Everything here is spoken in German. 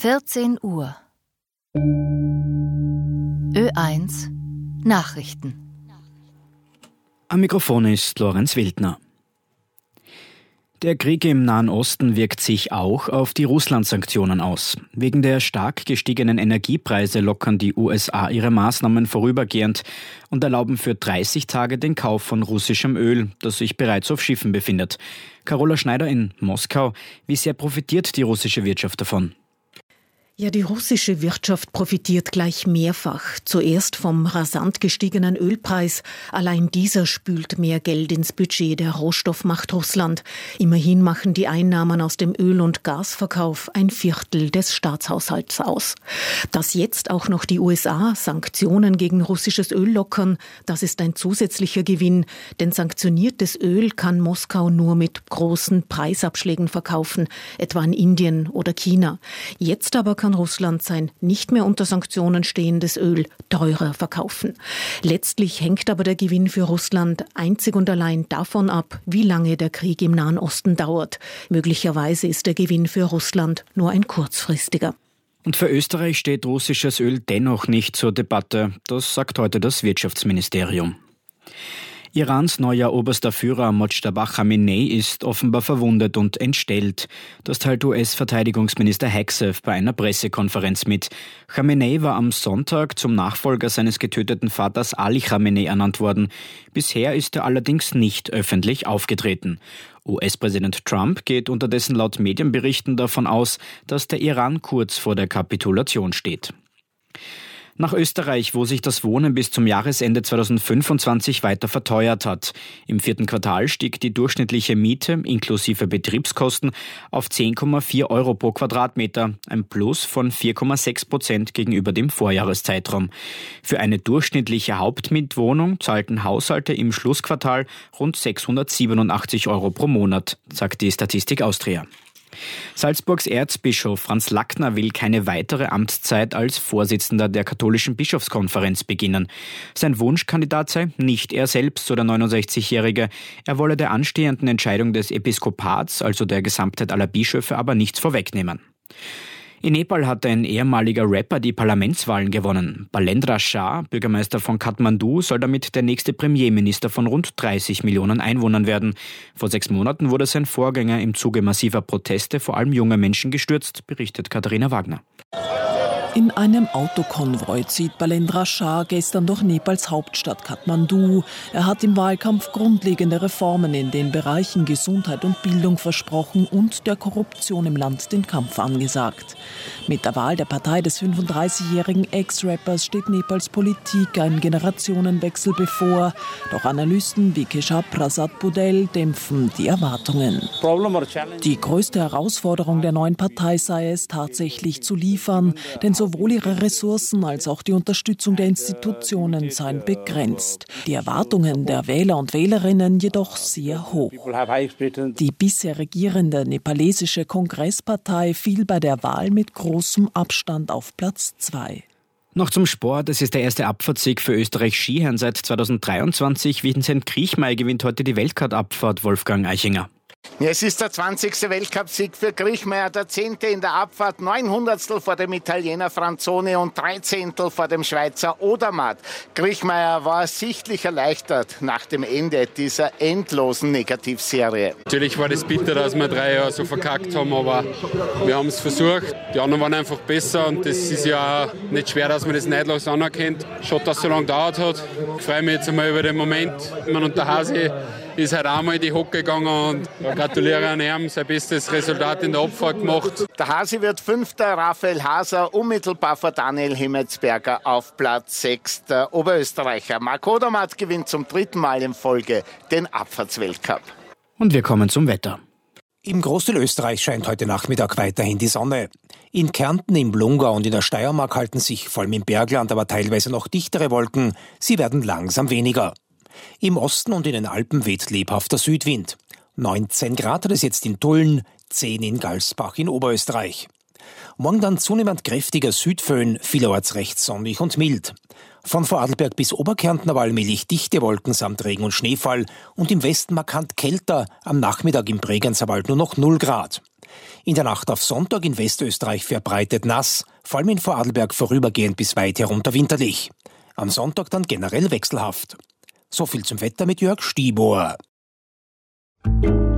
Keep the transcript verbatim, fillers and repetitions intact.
vierzehn Uhr. Ö eins Nachrichten. Am Mikrofon ist Lorenz Wildner. Der Krieg im Nahen Osten wirkt sich auch auf die Russland-Sanktionen aus. Wegen der stark gestiegenen Energiepreise lockern die U S A ihre Maßnahmen vorübergehend und erlauben für dreißig Tage den Kauf von russischem Öl, das sich bereits auf Schiffen befindet. Carola Schneider in Moskau. Wie sehr profitiert die russische Wirtschaft davon? Ja, die russische Wirtschaft profitiert gleich mehrfach. Zuerst vom rasant gestiegenen Ölpreis. Allein dieser spült mehr Geld ins Budget der Rohstoffmacht Russland. Immerhin machen die Einnahmen aus dem Öl- und Gasverkauf ein Viertel des Staatshaushalts aus. Dass jetzt auch noch die U S A Sanktionen gegen russisches Öl lockern, das ist ein zusätzlicher Gewinn. Denn sanktioniertes Öl kann Moskau nur mit großen Preisabschlägen verkaufen, etwa in Indien oder China. Jetzt aber kann kann Russland sein nicht mehr unter Sanktionen stehendes Öl teurer verkaufen. Letztlich hängt aber der Gewinn für Russland einzig und allein davon ab, wie lange der Krieg im Nahen Osten dauert. Möglicherweise ist der Gewinn für Russland nur ein kurzfristiger. Und für Österreich steht russisches Öl dennoch nicht zur Debatte. Das sagt heute das Wirtschaftsministerium. Irans neuer oberster Führer Mojtaba Khamenei ist offenbar verwundet und entstellt. Das teilt U S-Verteidigungsminister Hegseth bei einer Pressekonferenz mit. Khamenei war am Sonntag zum Nachfolger seines getöteten Vaters Ali Khamenei ernannt worden. Bisher ist er allerdings nicht öffentlich aufgetreten. U S-Präsident Trump geht unterdessen laut Medienberichten davon aus, dass der Iran kurz vor der Kapitulation steht. Nach Österreich, wo sich das Wohnen bis zum Jahresende zweitausendfünfundzwanzig weiter verteuert hat. Im vierten Quartal stieg die durchschnittliche Miete inklusive Betriebskosten auf zehn Komma vier Euro pro Quadratmeter, ein Plus von vier Komma sechs Prozent gegenüber dem Vorjahreszeitraum. Für eine durchschnittliche Hauptmietwohnung zahlten Haushalte im Schlussquartal rund sechshundertsiebenundachtzig Euro pro Monat, sagt die Statistik Austria. Salzburgs Erzbischof Franz Lackner will keine weitere Amtszeit als Vorsitzender der katholischen Bischofskonferenz beginnen. Sein Wunschkandidat sei nicht er selbst, so der neunundsechzigjährige. Er wolle der anstehenden Entscheidung des Episkopats, also der Gesamtheit aller Bischöfe, aber nichts vorwegnehmen. In Nepal hat ein ehemaliger Rapper die Parlamentswahlen gewonnen. Balendra Shah, Bürgermeister von Kathmandu, soll damit der nächste Premierminister von rund dreißig Millionen Einwohnern werden. Vor sechs Monaten wurde sein Vorgänger im Zuge massiver Proteste, vor allem junger Menschen, gestürzt, berichtet Katharina Wagner. In einem Autokonvoi zieht Balendra Shah gestern durch Nepals Hauptstadt Kathmandu. Er hat im Wahlkampf grundlegende Reformen in den Bereichen Gesundheit und Bildung versprochen und der Korruption im Land den Kampf angesagt. Mit der Wahl der Partei des fünfunddreißigjährigen Ex-Rappers steht Nepals Politik ein Generationenwechsel bevor. Doch Analysten wie Keshab Prasad Budel dämpfen die Erwartungen. Die größte Herausforderung der neuen Partei sei es, tatsächlich zu liefern, denn sowohl ihre Ressourcen als auch die Unterstützung der Institutionen seien begrenzt. Die Erwartungen der Wähler und Wählerinnen jedoch sehr hoch. Die bisher regierende nepalesische Kongresspartei fiel bei der Wahl mit großem Abstand auf Platz zwei. Noch zum Sport. Es ist der erste Abfahrtssieg für Österreich Skiherren seit zweitausenddreiundzwanzig. Vincent Kriechmayr gewinnt heute die Weltcup-Abfahrt, Wolfgang Eichinger. Ja, es ist der zwanzigste Weltcupsieg für Kriechmayr, der zehnte in der Abfahrt, neun Hundertstel vor dem Italiener Franzone und drei Zehntel vor dem Schweizer Odermatt. Kriechmayr war sichtlich erleichtert nach dem Ende dieser endlosen Negativserie. Natürlich war das bitter, dass wir drei Jahre so verkackt haben, aber wir haben es versucht. Die anderen waren einfach besser und das ist ja nicht schwer, dass man das neidlos anerkennt. Schon, dass es so lange gedauert hat. Ich freue mich jetzt einmal über den Moment. Man und der Hase ist halt einmal in die Hocke gegangen und ich gratuliere an ihm, sein bestes Resultat in der Abfahrt gemacht. Der Hase wird Fünfter, Raphael Haser unmittelbar vor Daniel Himmelsberger auf Platz sechs. Der Oberösterreicher Marc Odermatt gewinnt zum dritten Mal in Folge den Abfahrtsweltcup. Und wir kommen zum Wetter. Im Großteil Österreichs scheint heute Nachmittag weiterhin die Sonne. In Kärnten, im Blungau und in der Steiermark halten sich vor allem im Bergland aber teilweise noch dichtere Wolken. Sie werden langsam weniger. Im Osten und in den Alpen weht lebhafter Südwind. neunzehn Grad hat es jetzt in Tulln, zehn in Galsbach in Oberösterreich. Morgen dann zunehmend kräftiger Südföhn, vielerorts recht sonnig und mild. Von Vorarlberg bis Oberkärnten aber allmählich dichte Wolken samt Regen und Schneefall und im Westen markant kälter, am Nachmittag im Bregenzerwald nur noch null Grad. In der Nacht auf Sonntag in Westösterreich verbreitet nass, vor allem in Vorarlberg vorübergehend bis weit herunter winterlich. Am Sonntag dann generell wechselhaft. So viel zum Wetter mit Jörg Stiebohr.